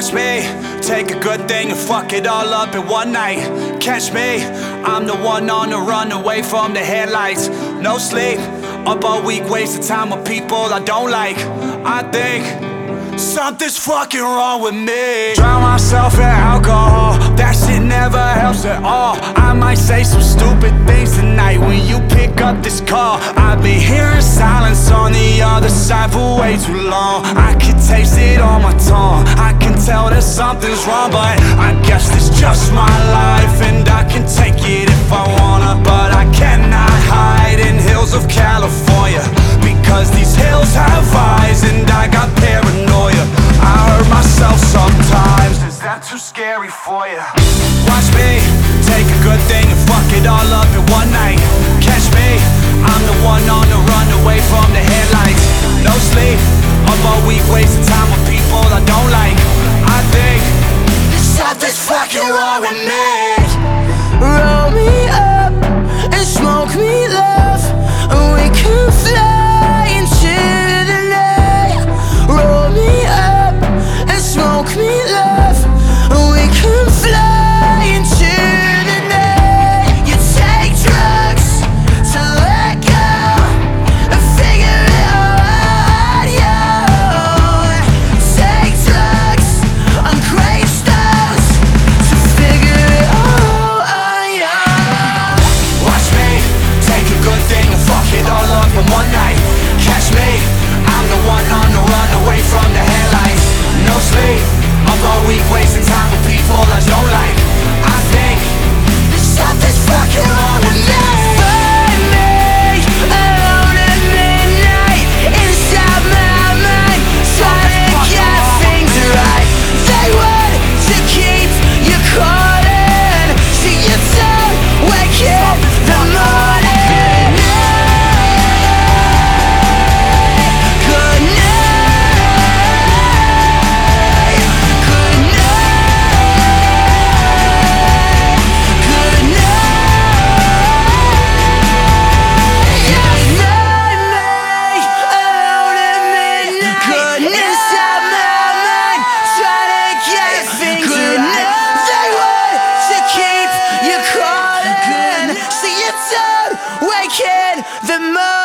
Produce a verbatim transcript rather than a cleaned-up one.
Watch me take a good thing and fuck it all up in one night. Catch me, I'm the one on the run away from the headlights. No sleep, up all week, wasting time with people I don't like. I think something's fucking wrong with me. Drown myself in alcohol, that shit never helps at all. I might say some stupid things tonight when you pick up this call. I've been hearing silence on the other side for way too long. I can taste it on my tongue, I can tell that something's wrong. But I guess it's just my life and I can take it if I wanna. But I cannot hide in hills of California, because these hills have eyes and I got paranoia. I hurt myself sometimes, is that too scary for you? Watch me take a good thing and fuck it all up in one night. Catch me, I'm the one on the run away from the headlights. No sleep, up all week wasting time with people I don't like. I think something's fucking wrong with me. Roll me up and smoke me love, and we can fly into the night. Roll me up and smoke me love, and we can fly into the night. You take drugs to let go and figure it out, yo. Take drugs on gravestones to figure it all out, yo. Watch me take a good thing and fuck it all up in one night. Catch me, I'm the one on the run away from the headlights. No sleep, up all week wasting time with people I don't like. I think something's fucking wrong with me. Find me alone at midnight inside my mind, trying to get things right. They want to keep you caught in, see you don't wake in the morning. Good night, good night, good night. Good night, alone at midnight. Good inside my mind, trying to get things right. They want to keep you caught in, so you don't wake in the morning.